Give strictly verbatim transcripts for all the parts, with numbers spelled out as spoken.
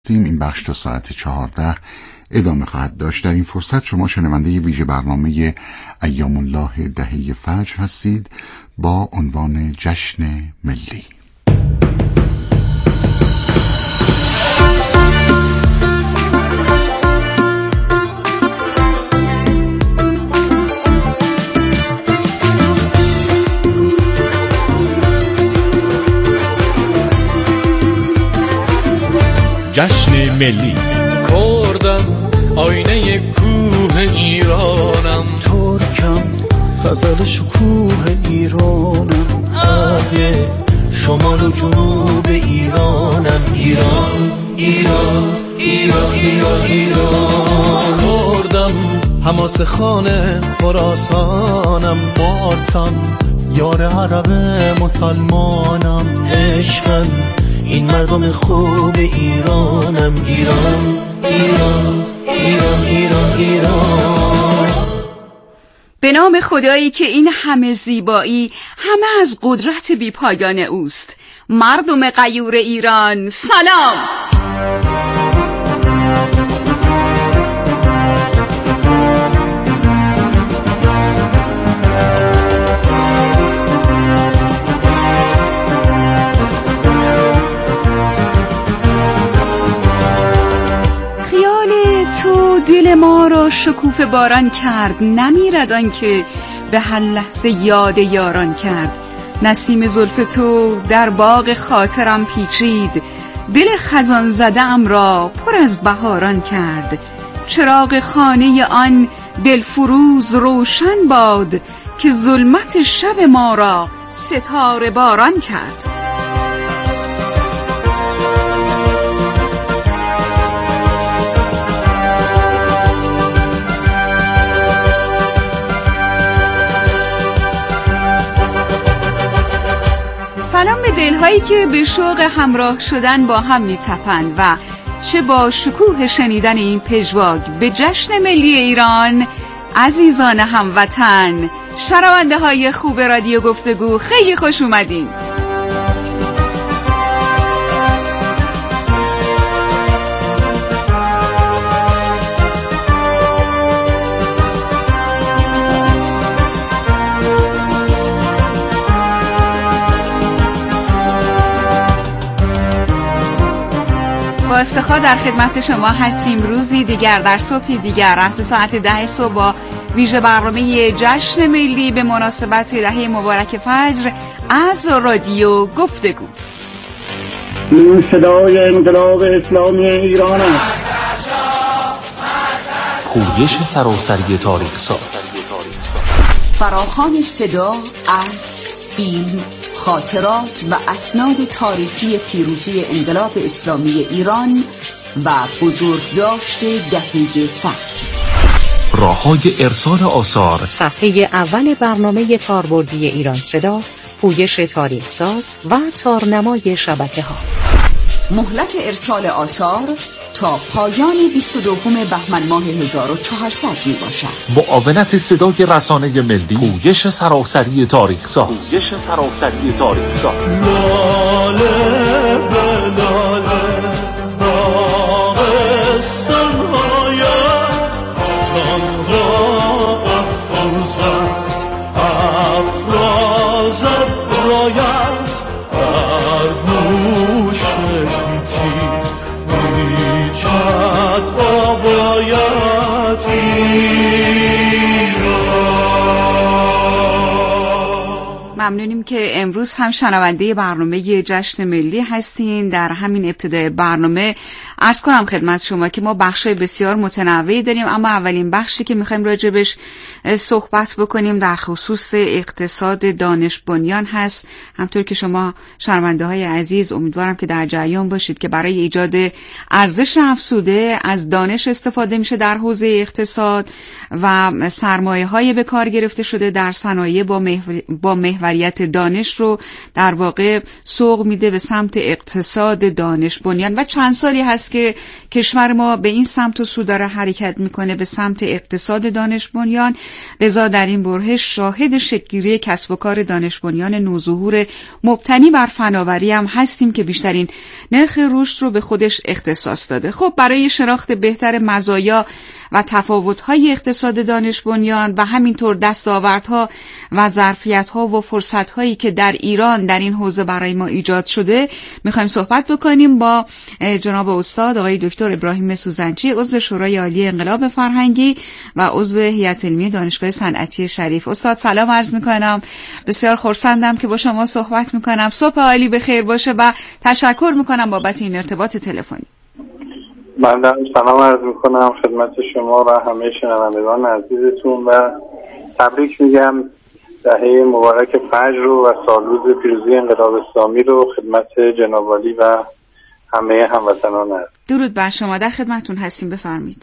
هستیم. این بخش تا ساعت چهارده ادامه خواهد داشت. در این فرصت شما شنونده ویژه برنامه ایام الله دهه فجر هستید با عنوان جشن ملی. جشن ملی. کردم آینه کوه ایرانم، ترکم غزل شکوه ایرانم، آبه شمال و جنوب ایرانم، ایران ایران ایران ایران ایران. کردم حماس خانه خراسانم، فارسم یار عرب مسلمانم، عشقم این مردم خوب ایرانم، ایران ایران ایران ایران ایران. به نام خدایی که این همه زیبایی همه از قدرت بی‌پایان اوست. مردم غیور ایران سلام. دل ما را شکوفه باران کرد، نمیرد آن که به هر لحظه یاد یاران کرد. نسیم زلف تو در باغ خاطرم پیچید، دل خزان زده ام را پر از بهاران کرد. چراغ خانه آن دلفروز روشن باد، که ظلمت شب ما را ستاره باران کرد. سلام به دلهایی که به شوق همراه شدن با هم میتپند و چه با شکوه شنیدن این پژواک به جشن ملی ایران. عزیزان هموطن، شنونده های خوب رادیو گفتگو، خیلی خوش اومدین. با افتخار در خدمت شما هستیم روزی دیگر در صبحی دیگر از ساعت ده صبح با ویژه برنامه جشن ملی به مناسبت دهه مبارک فجر از رادیو گفتگو. این صدای انقلاب اسلامی ایران است. پویش سراسری تاریخ ساز، فراخوان صدا، عکس، فیلم، خاطرات و اسناد تاریخی پیروزی انقلاب اسلامی ایران و بزرگداشت دهه فجر. راه‌های ارسال آثار، صفحه اول برنامه کاربردی ایران صدا، پویش تاریخ ساز و تارنمای شبکه‌ها. مهلت ارسال آثار تا پایان بیست و دوم بهمن ماه هزار و چهارصد می باشد. معاونت صدای رسانه ملی، پویش سراسری تاریخ ساز. پویش سراسری تاریخ ساز. لاله بلاله داغستان هایت، جان را افروزد افرازد رایت، در گوش گیتی میچد آبایت ایران. ممنونیم که امروز هم شنونده برنامه جشن ملی هستین. در همین ابتدای برنامه عرض کنم خدمت شما که ما بخشای بسیار متنوعی داریم، اما اولین بخشی که میخوایم راجبش صحبت بکنیم در خصوص اقتصاد دانش بنیان هست. همطور که شما شنونده های عزیز امیدوارم که در جریان باشید که برای ایجاد ارزش افزوده از دانش استفاده میشه در حوزه اقتصاد و سرمایه های به کار گرفته شده در صنایع با محور با محور فناوریت دانش رو در واقع سوق میده به سمت اقتصاد دانش بنیان و چند سالی هست که کشور ما به این سمت و سو داره حرکت میکنه، به سمت اقتصاد دانش بنیان. لذا در این بره شاهد شکل‌گیری کسب و کار دانش بنیان نوظهور مبتنی بر فناوری هم هستیم که بیشترین نرخ رشد رو به خودش اختصاص داده. خب برای شناخت بهتر مزایا و تفاوت‌های اقتصاد دانش بنیان و همینطور دستاوردها و ظرفیت‌ها و فرصت‌هایی که در ایران در این حوزه برای ما ایجاد شده می‌خوایم صحبت بکنیم با جناب استاد آقای دکتر ابراهیم سوزنچی، عضو شورای عالی انقلاب فرهنگی و عضو هیئت علمی دانشگاه صنعتی شریف. استاد سلام عرض می‌کنم، بسیار خرسندم که با شما صحبت می‌کنم. صبح عالی بخیر باشه و تشکر می‌کنم بابت این ارتباط تلفنی. من هم سلام عرض میکنم خدمت شما و همه شنوندگان عزیزتون و تبریک میگم دهه مبارک فجر رو و سالروز پیروزی انقلاب اسلامی رو خدمت جناب عالی و همه هموطنان هست. درود بر شما، در خدمتون هستیم، بفرمایید.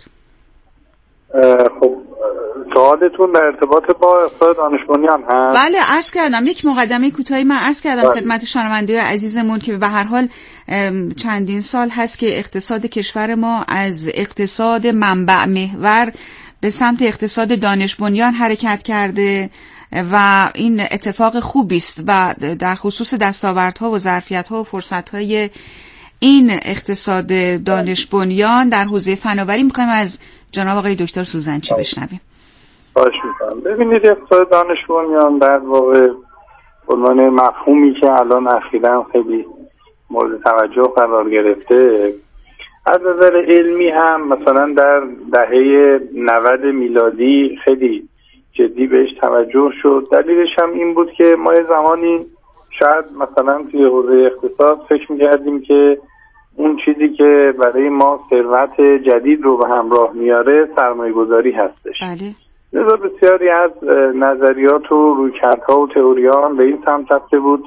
خب سوالتون در ارتباط با اقتصاد دانش بنیان هست؟ بله عرض کردم، یک مقدمه کوتاهی من عرض کردم بله. خدمت شنوندگان عزیزمون که به هر حال چندین سال هست که اقتصاد کشور ما از اقتصاد منبع محور به سمت اقتصاد دانش بنیان حرکت کرده و این اتفاق خوبی است و در خصوص دستاوردها و ظرفیت‌ها و فرصت‌های این اقتصاد دانش بنیان در حوزه فناوری می‌خوایم از جناب آقای دکتر سوزنچی بشنویم. باش می‌کنم. ببینید اقتصاد دانش بنیان در واقع عنوان مفهومی که الان اخیراً خیلی مورد توجه قرار گرفته، از نظر علمی هم مثلا در دهه نود میلادی خیلی جدی بهش توجه شد. دلیلش هم این بود که ما یه زمانی شاید مثلا توی حوزه اقتصاد فکر می‌کردیم که اون چیزی که برای ما ثروت جدید رو به همراه میاره سرمایه‌گذاری هستش. بله. لذا بسیاری از نظریات و رویکردها و تئوری‌ها به این سمت رفته بود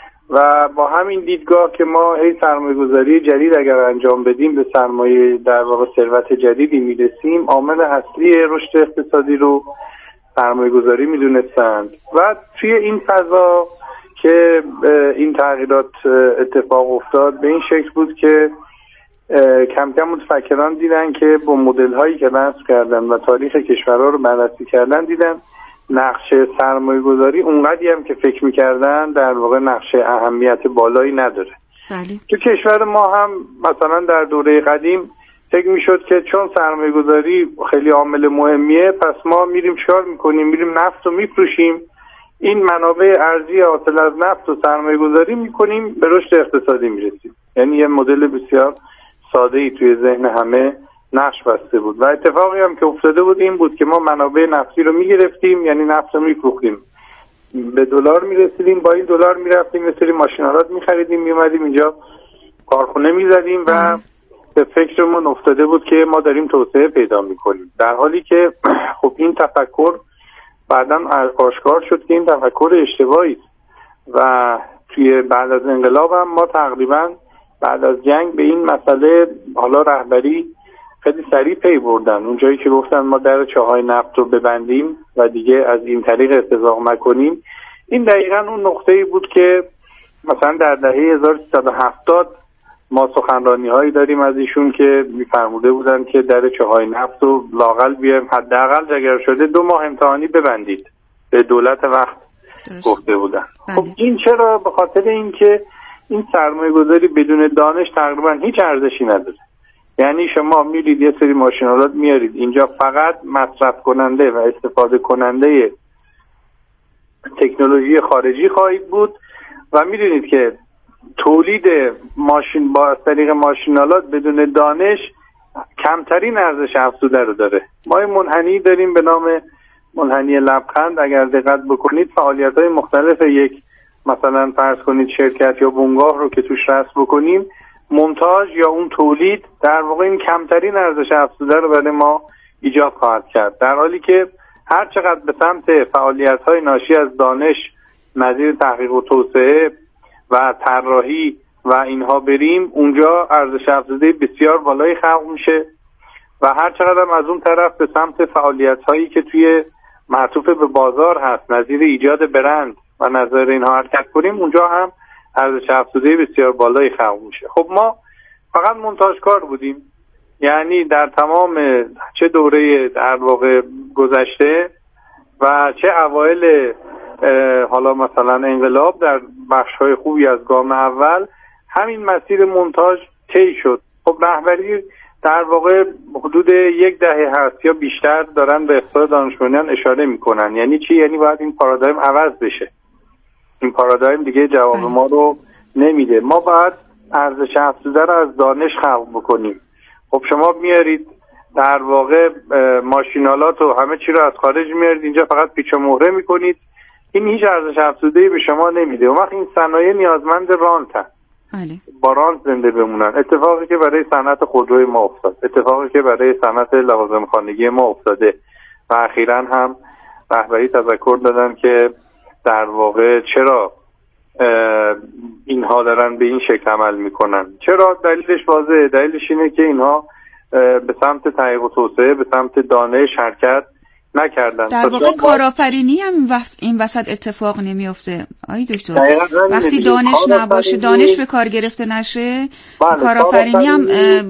و با همین دیدگاه که ما هی سرمایه‌گذاری جدید اگر انجام بدیم به سرمایه در واقع ثروت جدیدی میرسیم، عامل اصلی رشد اقتصادی رو سرمایه‌گذاری میدونستند و توی این فضا که این تغییرات اتفاق افتاد به این شکل بود که کم کم متفکران دیدن که با مدل هایی که نصب کردن و تاریخ کشورها رو بررسی کردن دیدن نقش سرمایه گذاری اونقدی هم که فکر میکردن در واقع نقش اهمیت بالایی نداره. بله. تو کشور ما هم مثلا در دوره قدیم فکر میشد که چون سرمایه گذاری خیلی عامل مهمیه پس ما میریم چیکار میکنیم؟ میریم نفت رو میفروشیم، این منابع ارزی حاصل از نفت و سرمایه گذاری میکنیم، به رشد اقتصادی میرسیم. یعنی یه مدل بسیار ساده ای توی ذهن همه نقش بسته بود و اتفاقی هم که افتاده بود این بود که ما منابع نفتی رو میگرفتیم، یعنی نفت رو میفروختیم، به دلار میرسیدیم، با این دلار میرفتیم یه سری ماشین‌آلات میخریدیم، میومدیم اینجا کارخونه میزدیم و به فکرمون افتاده بود که ما داریم توسعه پیدا میکنیم، در حالی که خب این تفکر بعداً آشکار شد که این تفکر اشتباهی است و توی بعد از انقلاب هم ما تقریباً بعد از جنگ به این مسئله حالا رهبری خیلی سریع پی بردن. اونجایی که گفتن ما در چاهای نفت رو ببندیم و دیگه از این طریق استفاده نکنیم، این دقیقاً اون نقطه‌ای بود که مثلا در دهه هزار و سیصد و هفتاد ما سخنرانی هایی داریم از ایشون که می‌فرموده بودن که در چاهای نفت رو لااقل بیایم حداقل اگر شده دو ماه امتحانی ببندید، به دولت وقت درست گفته بودن. بله. خب این چرا؟ به خاطر اینکه این سرمایه گذاری بدون دانش تقریبا هیچ ارزشی نداره. یعنی شما میرید یه سری ماشین‌آلات میارید اینجا، فقط مصرف کننده و استفاده کننده تکنولوژی خارجی خواهید بود و میدونید که تولید ماشین با طریق ماشین‌آلات بدون دانش کمترین ارزش افزوده رو داره. ما یه منحنی داریم به نام منحنی لبخند، اگر دقت بکنید فعالیت‌های مختلف یک مثلا فرض کنید شرکت یا بنگاه رو که توش رسم بکنیم، مونتاژ یا اون تولید در واقع این کمترین ارزش افزوده رو برای ما ایجاد خواهد کرد، در حالی که هر چقدر به سمت فعالیت‌های ناشی از دانش نظیر تحقیق و توسعه و طراحی و اینها بریم، اونجا ارزش افزوده بسیار بالایی خلق میشه و هر چقدر هم از اون طرف به سمت فعالیت‌هایی که توی معطوف به بازار هست، نظیر ایجاد برند و نظر اینها حرکت کنیم، اونجا هم ارزش افزوده بسیار بالایی خلق میشه. خب ما فقط مونتاژکار بودیم، یعنی در تمام چه دوره در واقع گذشته و چه اوایل حالا مثلا انقلاب در بخش‌های خوبی از گام اول همین مسیر مونتاژ طی شد. خب رهبری در واقع حدود یک دهه هست یا بیشتر دارن به اخراج دانشمندان اشاره میکنن. یعنی چی؟ یعنی باید این پارادایم عوض بشه. این پارادایم دیگه جواب ما رو نمیده. ما باید ارزش افزوده رو از دانش خلق بکنیم. خب شما میارید در واقع ماشینالات و همه چی رو از خارج میارید اینجا، فقط پیچ و مهره میکنید، این هیچ ارزش افزوده‌ای به شما نمیده. اون وقت این صنایع نیازمند رانتن، با رانت زنده بمونن. اتفاقی که برای صنعت خودروی ما افتاد، اتفاقی که برای صنعت لوازم خانگی ما افتاده و اخیراً هم رهبری تذکر دادن که در واقع چرا اینها دارن به این شکل عمل میکنن. چرا؟ دلیلش واضحه. دلیلش اینه که اینها به سمت تحقیق و توسعه، به سمت دانش حرکت نکردن. در واقع کارآفرینی هم این وسط اتفاق نمیفته آقای دکتر. وقتی دانش نباشه، دانش به کار گرفته نشه، کارآفرینی هم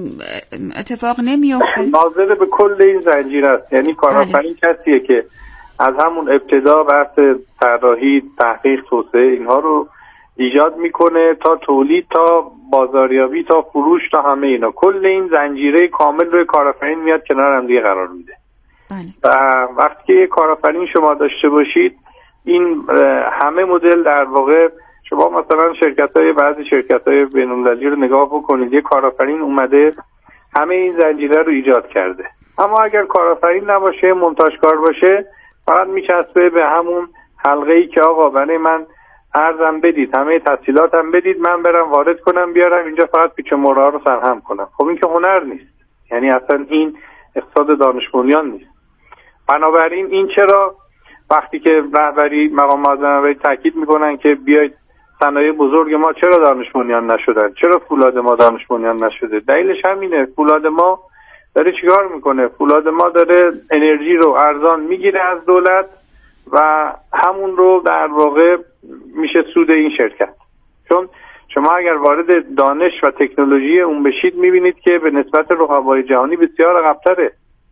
اتفاق نمیفته. ناظر به کل این زنجیره است. یعنی کارآفرین کسیه که از همون ابتدا بحث طراحی، تحقیق، توسعه اینها رو ایجاد میکنه تا تولید، تا بازاریابی، تا فروش، تا همه اینا. کل این زنجیره کامل روی کارآفرین میاد کنار هم دیگه قرار میده. و وقتی که یک کارآفرین شما داشته باشید، این همه مدل در واقع شما مثلا شرکت‌های بعضی شرکت‌های بین‌المللی رو نگاه بکنید، یک کارآفرین اومده همه این زنجیره رو ایجاد کرده. اما اگر کارآفرین نباشه، مونتاژکار باشه، فقط میچسبه به همون حلقه‌ای که آقا برای من ارزم بدید، همه تسهیلاتم بدید، من برم وارد کنم بیارم اینجا، فقط پیچ و مهره‌ها رو سرهم کنم. خب این که هنر نیست، یعنی اصلا این اقتصاد دانش بنیان نیست. بنابراین این چرا وقتی که رهبری مقام معظم رهبری تاکید میکنن که بیاید صنایع بزرگ ما چرا دانش بنیان نشدن، چرا فولاد ما دانش بنیان نشده، دلیلش همینه. فولاد ما داره چیکار میکنه؟ فولاد ما داره انرژی رو ارزان میگیره از دولت و همون رو در واقع میشه سود این شرکت. چون شما اگر وارد دانش و تکنولوژی اون بشید میبینید که به نسبت رقبای جهانی بسیار عقب‌تره،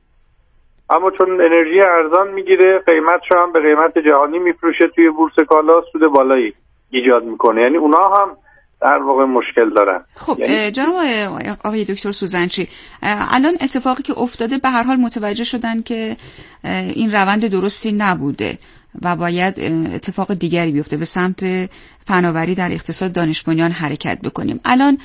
اما چون انرژی ارزان میگیره، قیمتش هم به قیمت جهانی میفروشه، توی بورس کالا سود بالایی ایجاد میکنه. یعنی اونا هم در واقع مشکل دارن. خب یعنی جناب آقای دکتر سوزنچی، الان اتفاقی که افتاده به هر حال متوجه شدن که این روند درستی نبوده و باید اتفاق دیگری بیفته، به سمت فناوری در اقتصاد دانش بنیان حرکت بکنیم. الان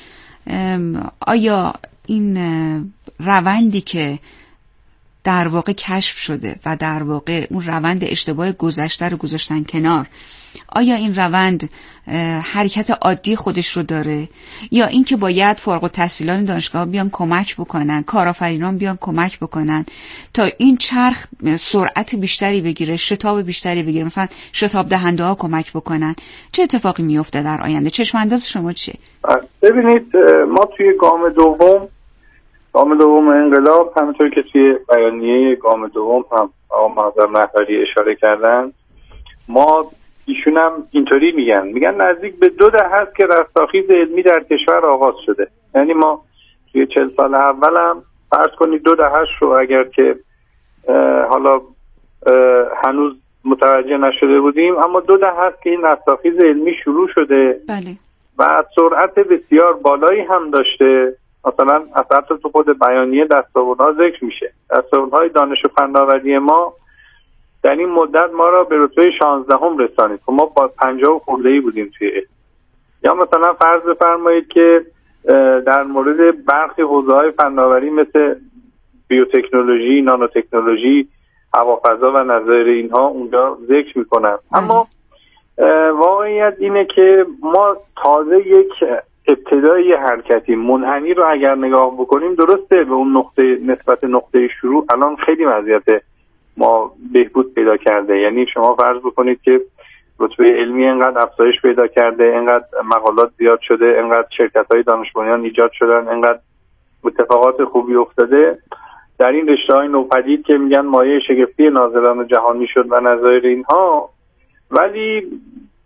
آیا این روندی که در واقع کشف شده و در واقع اون روند اشتباه گذشته رو گذاشتن کنار، آیا این روند حرکت عادی خودش رو داره یا اینکه باید فارغ التحصیلان دانشگاه بیان کمک بکنن، کارآفرینان بیان کمک بکنن تا این چرخ سرعت بیشتری بگیره، شتاب بیشتری بگیره، مثلا شتاب دهنده ها کمک بکنن؟ چه اتفاقی میفته در آینده؟ چشم انداز شما چیه؟ ببینید، ما توی گام دوم گام دوم انقلاب، همونطور که توی بیانیه گام دوم هم آقا معظم رهبری اشاره کردن، ما ایشون هم اینطوری میگن میگن نزدیک به دو دهه است که رستاخیز علمی در کشور آغاز شده. یعنی ما توی چهل سال اول هم فرض کنید دو دههش رو اگر که حالا هنوز متوجه نشده بودیم، اما دو دهه است که این رستاخیز علمی شروع شده. بله. و سرعت بسیار بالایی هم داشته. مثلا اصلا تو خود بیانیه دستاوردها ذکر میشه. دستاوردهای دانش و فناوری ما در این مدت ما را به رتبه شانزدهم رسانید. ما با پنجاه خورده‌ای بودیم توی علم. یا مثلا فرض بفرمایید که در مورد برخی حوزه‌های فناوری مثل بیوتکنولوژی، نانوتکنولوژی، هوافضا و نظایر اینها اونجا ذکر میکنن. اما واقعیت اینه که ما تازه یک ابتدای حرکتی منحنی رو اگر نگاه بکنیم، درسته به اون نقطه نسبت نقطه شروع الان خیلی وضعیت ما بهبود پیدا کرده. یعنی شما فرض بکنید که رتبه علمی انقدر افزایش پیدا کرده، انقدر مقالات زیاد شده، انقدر شرکت‌های دانش بنیان ایجاد شدن، انقدر اتفاقات خوبی افتاده در این رشته‌های نوپدید که میگن مایه شگفتی ناظران جهانی شد و نظایر اینها. ولی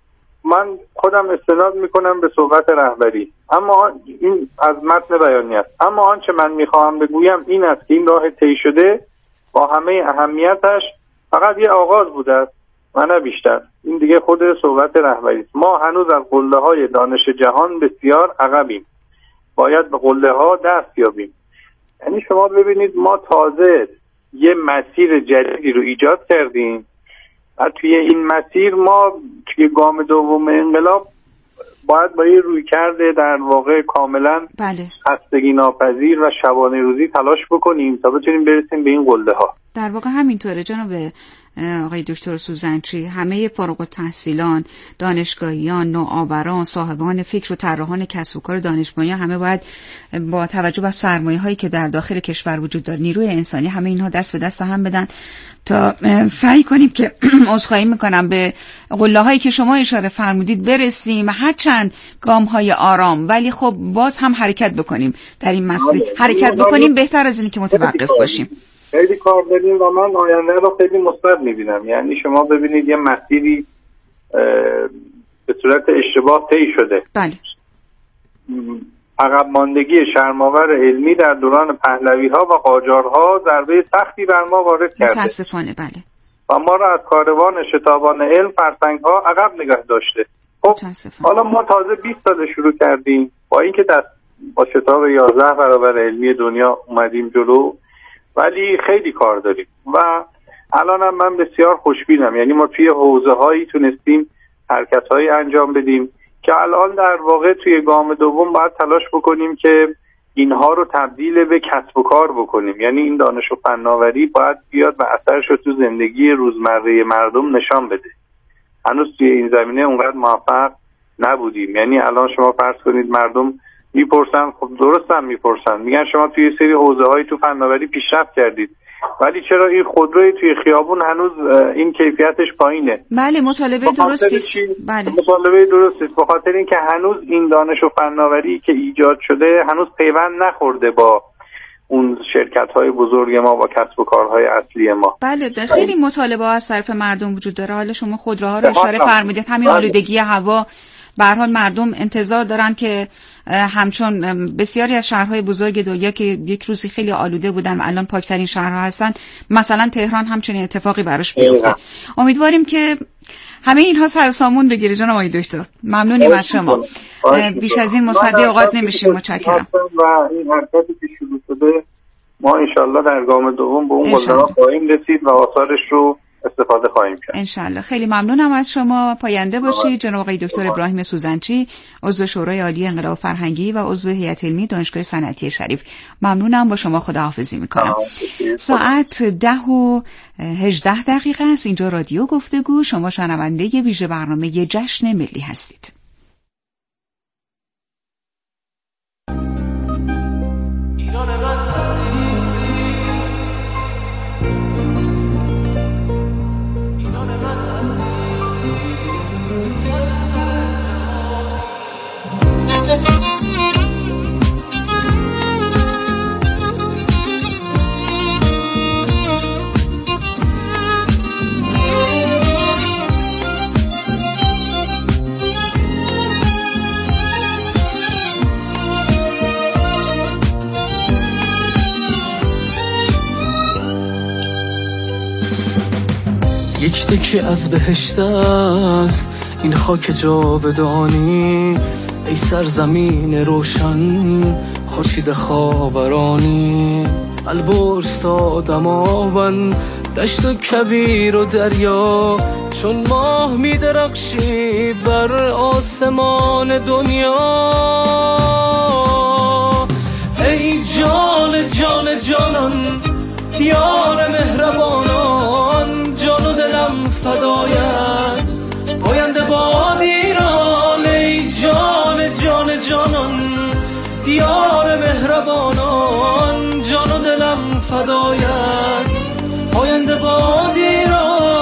من خودم استناد میکنم به صحبت رهبری، اما این از متن بیانیه است. اما آنچه من میخواهم بگویم این است که این راه طی شده با همه اهمیتش فقط یه آغاز بوده است و نه بیشتر. این دیگه خود صحبت رهبری است. ما هنوز از قله‌های دانش جهان بسیار عقبیم، باید به قله‌ها دست یابیم. یعنی شما ببینید ما تازه یه مسیر جدیدی رو ایجاد کردیم و توی این مسیر ما توی گام دوم انقلاب باید با یه روی کرده در واقع کاملا بله. خستگی ناپذیر و شبانه روزی تلاش بکنیم تا بتونیم برسیم به این قله ها. در واقع همینطوره جناب آقای دکتر سوزنچی. همه فارغ التحصیلان، دانشگاهیان، نوآوران، صاحبان فکر و طراحان کسب و کار دانشگاهی همه باید با توجه به سرمایه هایی که در داخل کشور وجود داره، نیروی انسانی، همه اینها دست به دست هم بدن تا سعی کنیم که عذرخواهی میکنم به قله هایی که شما اشاره فرمودید برسیم، هرچند گام های آرام، ولی خب باز هم حرکت بکنیم در این مسیر. حرکت بکنیم بهتر از اینی که متوقف باشیم. خیلی کار داریم و من آینده رو خیلی مثبت می‌بینم. یعنی شما ببینید یه مسیری به صورت اشتباه طی شده. بله. عقب ماندگی شرم‌آور علمی در دوران پهلوی‌ها و قاجارها ضربه سختی بر ما وارد کرده. متأسفانه بله. و ما را از کاروان شتابان علم فرسنگ‌ها عقب نگه داشته. خب حالا ما تازه بیست سال شروع کردیم، با اینکه دست با شتاب یازده برابر علمی دنیا اومدیم جلو، ولی خیلی کار داریم و الانم من بسیار خوشبینم. یعنی ما توی حوزه‌هایی تونستیم حرکت‌هایی انجام بدیم که الان در واقع توی گام دوم باید تلاش بکنیم که اینها رو تبدیل به کسب و کار بکنیم. یعنی این دانش و فناوری باید بیاد و اثرش رو تو زندگی روزمره مردم نشان بده. هنوز توی این زمینه اونقدر موفق نبودیم. یعنی الان شما فرض کنید مردم میپرسن، خب درست هم میپرسن، میگن شما توی سری حوزه‌های تو فناوری پیشرفت کردید، ولی چرا این خودروی توی خیابون هنوز این کیفیتش پایینه؟ بله مطالبه درستی. بله مطالبه درستی به خاطر اینکه هنوز این دانش و فناوری که ایجاد شده هنوز پیوند نخورده با اون شرکت‌های بزرگ ما و کسب و کارهای اصلی ما. بله خیلی مطالبه از طرف مردم وجود داره. حالا شما خودروها رو اشاره فرمودید، همین آلودگی هوا، به هر حال مردم انتظار دارن که همچون بسیاری از شهرهای بزرگ دنیا که یک روزی خیلی آلوده بودن و الان پاکترین شهرها هستن، مثلا تهران همچنین اتفاقی براش بیفته. امیدواریم که همه اینها سر سامون بگیره. جناب آقای دکتر ممنونیم از شما. بیش از این مصدق اوقات نمیشیم. متشکرم. و این حرکتی که شروع شده ما انشالله در گام دوم به اون قله‌ها خواهیم رسید و آثارش رو استفاده خواهیم کرد. انشالله. خیلی ممنونم از شما. پاینده باشید. جناب آقای دکتر ابراهیم سوزنچی، عضو شورای عالی انقلاب فرهنگی و عضو هیئت علمی دانشگاه صنعتی شریف. ممنونم. با شما خداحافظی میکنم. ساعت ده و هجده دقیقه است. اینجا رادیو گفتگو. شما شنونده ویژه برنامه جشن ملی هستید. یک تکه از بهشت است این خاک جاودانی، ای سرزمین روشن خورشید خاورانی. البرز تا دماوند دشت و کبیر و دریا، چون ماه می درخشی بر آسمان دنیا. ای جان جان جانان دیار مهربانان، جان و دلم فدایت پاینده باد ایران. ای جان جان جانان دیار مهربانان، جان و دلم فدایت پاینده باد ایران.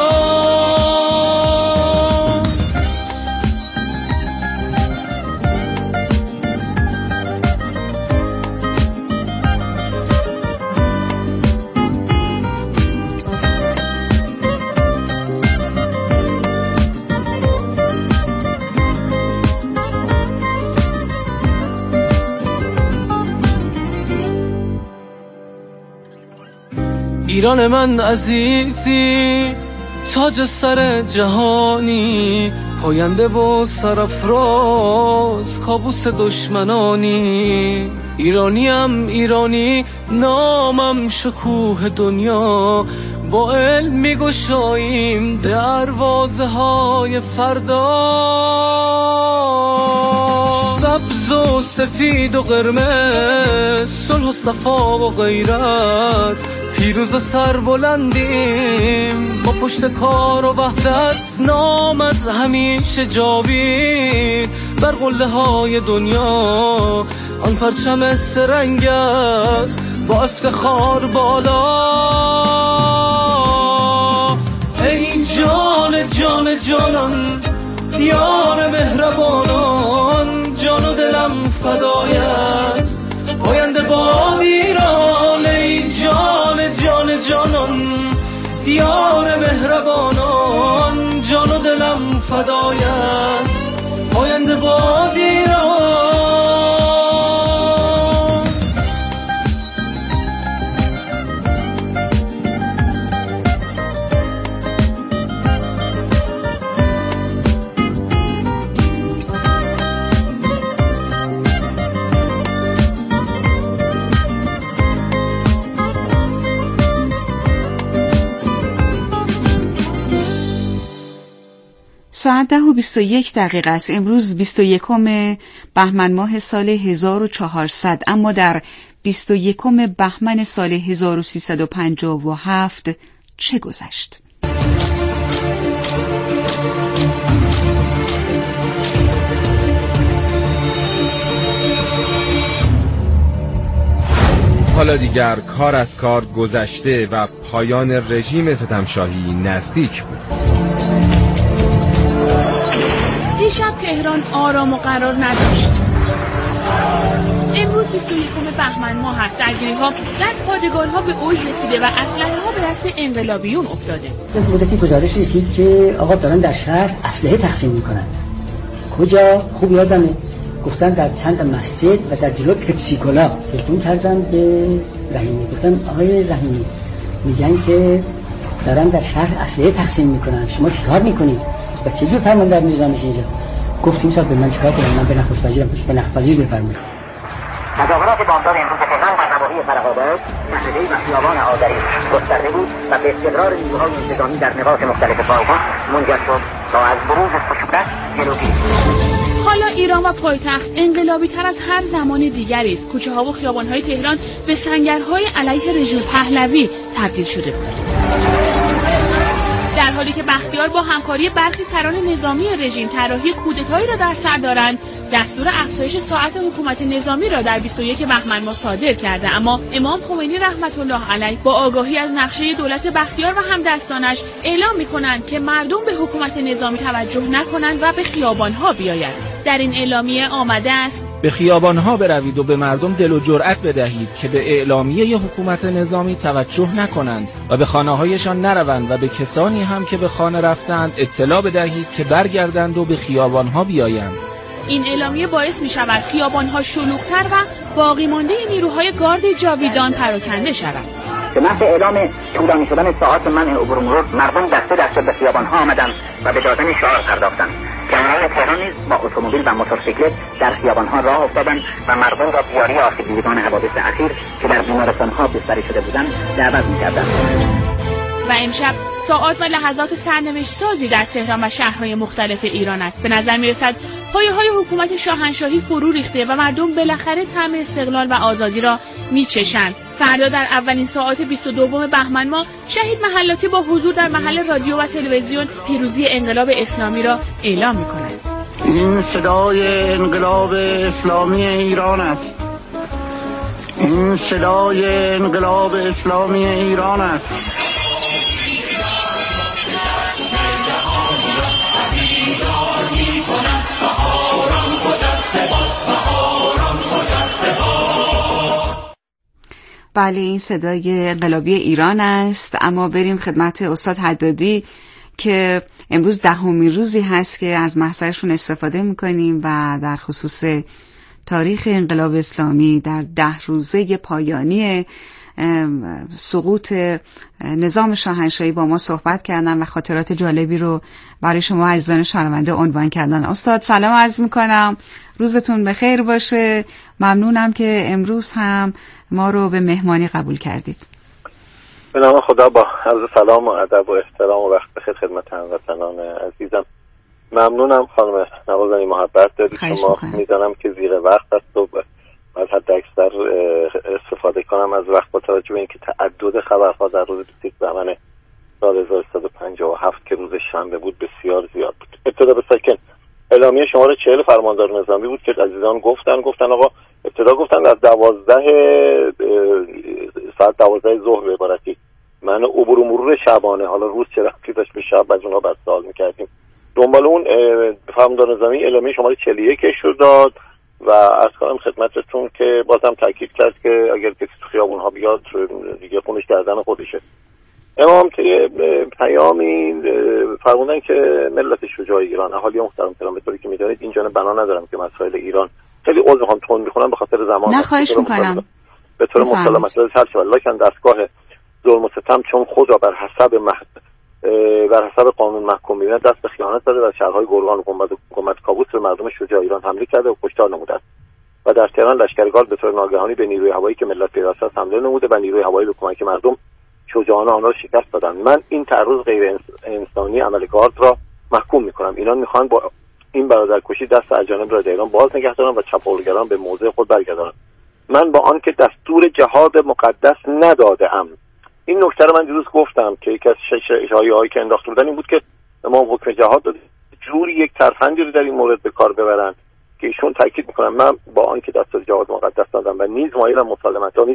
ایران من عزیزی، تاج سر جهانی، پاینده و سرافراز کابوس دشمنانی. ایرانیم ایرانی، نامم شکوه دنیا، با علم میگشاییم دروازه های فردا. سبز و سفید و قرمز، صلح و صفا و غیرت، پیروز و سربلندیم با پشت کار و وحدت. نامت همیشه جاوید بر قله های دنیا، آن پرچم سرنگت با افتخار بالا. ای جان جان جانان، دیار مهربانان، جان و دلم فدایت، پاینده باد ایران. ای جان جان جانان، دیار مهربانان، جان و دلم فدایت، پاینده باد ایران. ساعت ده و بیست و یک دقیقه است. امروز بیست و یکم بهمن ماه سال هزار و چهارصد، اما در بیست و یکم بهمن سال هزار و سیصد و پنجاه و هفت چه گذشت؟ حالا دیگر کار از کار گذشته و پایان رژیم ستمشاهی نزدیک بود. دیشب تهران آرام و قرار نداشت. امروز بیست و یکم بهمن ماه است. درگیری‌ها در پادگان‌ها به اوج رسیده و اسلحه‌ها به دست انقلابیون افتاده. از مدتی گزارش رسید که آقا دارن در شهر اسلحه تقسیم می‌کنن. کجا؟ خوب یادمه. گفتن در چند مسجد و در جلو پپسیکولا. تلفن کردم به رحیمی. گفتم آقای رحیمی، میگن که دارن در شهر اسلحه تقسیم می‌کنن. شما چیکار می‌کنید؟ و چه جور فرماندار نظام میشه اینجا؟ گفتیم صاحب به من چیکار کنم؟ من به نخست وزیرم، پشت به نخست وزیر بفرمایید. تظاهرات بامداد امروز تهران در نواحی فره‌آباد، محله و خیابان آذری گسترده بود و به استقرار نیروهای انتظامی در نقاط مختلف پایگاه منجر شد تا از بروز خشونت جلوگیری. حالا ایران و پایتخت انقلابی تر از هر زمان دیگری است. کوچه ها و خیابان های تهران به سنگرهای علیه رژیم پهلوی تبدیل شده بود. در حالی که بختیار با همکاری برخی سران نظامی رژیم طراحی کودتایی را در سر دارند، دستور افزایش ساعت حکومت نظامی را در بیست و یک بهمن ماه صادر کرده، اما امام خمینی رحمت الله علیه با آگاهی از نقشه دولت بختیار و همدستانش اعلام می‌کنند که مردم به حکومت نظامی توجه نکنند و به خیابان‌ها بیایند. در این اعلامیه آمده است: به خیابان‌ها بروید و به مردم دل و جرأت بدهید که به اعلامیه حکومت نظامی توجه نکنند و به خانه‌هایشان نروند و به کسانی هم که به خانه رفتند اطلاع بدهید که برگردند و به خیابان‌ها بیایند. این اعلامیه باعث می شود خیابان‌ها شلوغ‌تر و باقی مانده نیروهای گارد جاویدان پراکنده شود. به محض اعلام طولانی شدن ساعات منع عبور مرور، مردم دسته دسته به خیابان‌ها آمدند و به دادن شعار پرداختند. جمعیت تهران نیز با اتومبیل و موتورسیکلت در خیابان‌ها راه افتادند و مردم را بیاری آسیب دیدگان حوادث اخیر که در بیمارستان‌ها بستری شده بودند دعوت می‌کردند. و امشب ساعات و لحظات سرنوشت سازی در تهران و شهرهای مختلف ایران است. به نظر می‌رسد پایه‌های حکومت شاهنشاهی فرو ریخته و مردم بالاخره طعم استقلال و آزادی را می‌چشند. فردا در اولین ساعات بیست و دوم بهمن ماه شهید محلاتی با حضور در محل رادیو و تلویزیون پیروزی انقلاب اسلامی را اعلام می‌کنند. این صدای انقلاب اسلامی ایران است. این صدای انقلاب اسلامی ایران است. بله، این صدای انقلابی ایران است. اما بریم خدمت استاد حدادی که امروز دهمین روزی هست که از محضرشون استفاده میکنیم و در خصوص تاریخ انقلاب اسلامی در ده روزه پایانی سقوط نظام شاهنشاهی با ما صحبت کردن و خاطرات جالبی رو برای شما عزیزان شنونده عنوان کردن. استاد سلام عرض میکنم، روزتون بخیر باشه. ممنونم که امروز هم ما رو به مهمانی قبول کردید. به نام خدا با عرض سلام و ادب و احترام و وقت بخیر خدمت هموطنان عزیزم. ممنونم خانم نوازنی، محبت دارید. شما میدانم که زیر وقت است و باید حد اکثر استفاده کنم از وقت با توجه به اینکه تعدد خبرها در روز بیست و یک بهمن سال هزار و سیصد و پنجاه و هفت که روز شنبه بود بسیار زیاد بود. ابتدا به سکن اعلامیه شماره چهل فرماندار نظامی بود که عزیزان گفتن گفتن آقا ابتدا گفتن از دوازده ساعت دوازده ظهر به عبارتی من عبور و مرور شبانه، حالا روز چه رفتی داشت به شب از اونها بس سوال میکردیم. دنبال اون فرماندار نظامی اعلامیه شماره چهل و یک رو داد و از کنم خدمتتون که بازم تاکید کرد که اگر کسی تو خیابونها بیاد دیگه خونش گردن خودشه. امام طی پیامی فرمودن که ملت شجاع ایران، اهالی محترم تهران، به طوری که میدونید این جانب بنا ندارم که مسائل ایران خیلی عذر میخوام تون میخونم به خاطر زمان، نه خواهش میکنم به طور مطلق مسائل هر چه لکن دستگاه ظلم و ستم چون خود را بر حسب محد بر حسب قانون محکوم می‌بیند دست به خیانت داده و شهرهای گرگان و گنبد کابوس به مردم شجاع ایران حمله کرده و کشتار نموده است و در تهران لشکرگاه به طور ناگهانی به نیروی هوایی که ملت پیوسته است حمله نموده و نیروی هوایی به کمک مردم شجاعانه آنها را شکست دادند. من این تعرض غیر انسانی عملکرد را محکوم می‌کنم. اینان می‌خواهند با این برادرکشی دست اجانب را در ایران باز نگه دارند و چپاولگران به موضع خود برگردانند. من با آنکه دستور جهاد مقدس نداده‌ام. این نکته رو من دیروز گفتم که یکی از شایعه‌هایی که انداخته بودن این بود که امام حکم جهاد داد، جوری یک ترفندی رو در این مورد به کار ببرن که ایشون تاکید میکنم من با آنکه دستور جهاد مقدس دادم و نیز مایلم مسالمت‌آمیز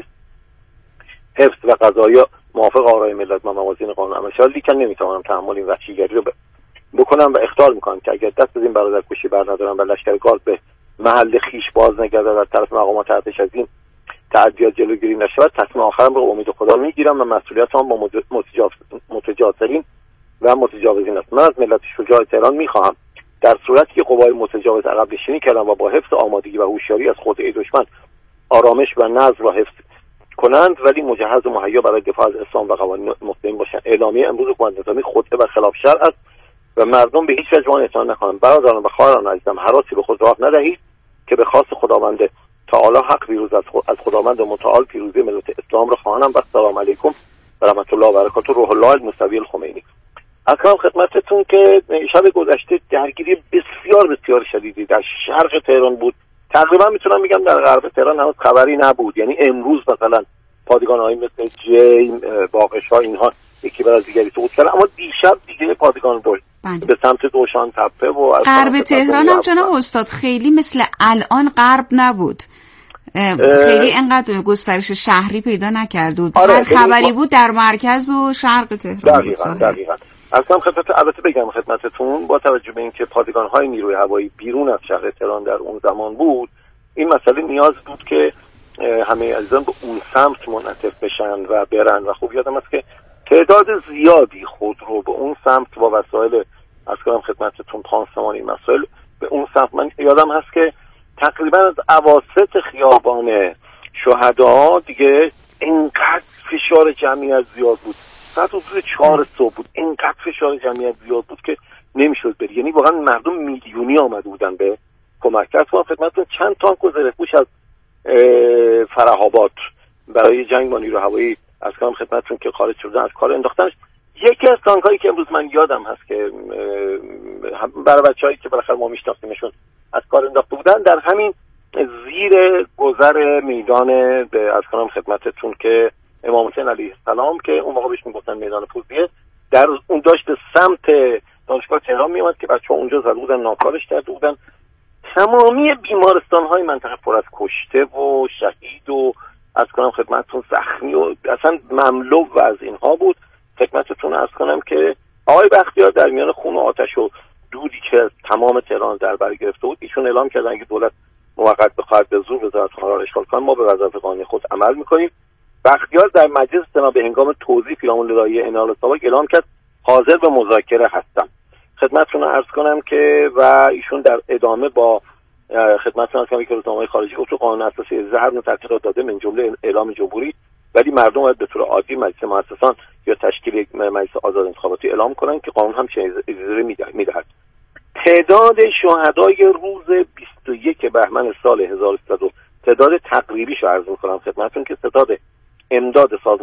حفظ و قضایا موافق آرای ملت و موازین قانون عمل شود، لیکن نمیتوانم تحمل این وحشیگری رو بکنم و اخطار میکنم که اگر دست از این برادرکشی بر ندارم و لشکرگاه به محل خیش باز نگردد از طرف مقامات ارتش از این تعدیات جلوگیری نشود، تصمیم آخرم رو امید خدا میگیرم و مسئولیت هم با متجاوزین و متجاوزین است. من از ملت شجاع تهران میخواهم در صورتی که قوای متجاوز عقب نشینی کردن و با حفظ آمادگی و هوشیاری از خودعه دشمن آرامش و نظم را حفظ کنند ولی مجهز و مهیا برای دفاع از اسلام و قوانین مسلمین باشند. اعلامیه امروز حکومت نظامی خطبه و خلاف شرع است و مردم به هیچ وجه آن اطاعت نکنند. برادران و خواهران عزیزم، هراسی به خود راه ندهید که به خواست خداوند تعالی حق پیروز از خداوند متعال پیروزی ملت اسلام را خواهانم. و السلام علیکم و رحمت الله و برکاته. روح الله الموسوی الخمینی. اکرام خدمتتون که شب گذشته درگیری بسیار بسیار شدیدی در شرق تهران بود. تقریبا میتونم بگم در غرب تهران هنوز خبری نبود. یعنی امروز مثلا پادگان هایی مثل جیم، باقشا اینها یکی بر از دیگری سقوط کردن، اما دیشب دیگه پادگان دو به سمت دوشان تپه و غرب تهران هم جناب استاد خیلی مثل الان غرب نبود، خیلی انقدر گسترش شهری پیدا نکرد و آره، هر خبری بود در مرکز و شرق تهران. دقیقاً دقیقاً. اصلا خدمت البته بگم خدمتتون با توجه به اینکه پادگان های نیروی هوایی بیرون از شهر تهران در اون زمان بود، این مسئله نیاز بود که همه عزیزان به اون سمت منعطف بشن و برن و خوب یادم است که تعداد زیادی خود رو به اون سمت با وسایل از کنم خدمتتون پانسمان این مسائل به اون سمت. من یادم هست که تقریبا از اواسط خیابان شهدا دیگه اینقدر فشار جمعیت زیاد بود، ساعت حدود چهار صبح بود، اینقدر فشار جمعیت زیاد بود که نمیشد بری. یعنی واقعا مردم میلیونی آمده بودن به کمک. از خدمتتون چند تانک و زره‌پوش از فره‌آباد برای جنگ با نیروی هوایی از کنم خدمتتون که خارج شدن از کار انداختنش. یکی از تانکایی که امروز من یادم هست که برای بچه‌هایی که بالاخره ما میشناسیمشون از کار انداخته بودن در همین زیر گذر میدان از کنم خدمتتون که امام حسین علیه السلام که اون موقع بهش میگفتن میدان پوزیه، در اون داشت به سمت دانشگاه تهران میومد که بچه‌ها اونجا زده بودن ناکارش کرده بودن. تمامی بیمارستان‌های منطقه پر از کشته و شهید و از کنم خدمتتون زخمی و اصلا مملو و از اینها بود. خدمتتون عرض کنم که آقای بختیار در میان خون و آتش و دودی که تمام تهران در بر گرفته بود، ایشون اعلام کردن اگه دولت موقت بخواد به زور وزارتخانه را اشغال کنه ما به وظایف قانونی خود عمل می‌کنیم. بختیار در مجلس سنا به هنگام توضیح پیرامون لایحه انال ساواک اعلام کرد حاضر به مذاکره هستم. خدمتتون عرض کنم که و ایشون در ادامه با خدمتتون عرض کنم که روزنامه‌های خارجی اتو قانون اساسی زهر نو تحقیقات داده من جمله اعلام جمهوری ولی مردم باید به طور عادی مجلس مؤسسان یا تشکیل یک مجلس آزاد انتخاباتی اعلام کنن که قانون هم چنین اجازه میدهد. تعداد شهدای روز بیست و یک بهمن سال هزار و سیصد تعداد تقریبی شو عرض میکنم خدمتتون که تعداد امداد سازمان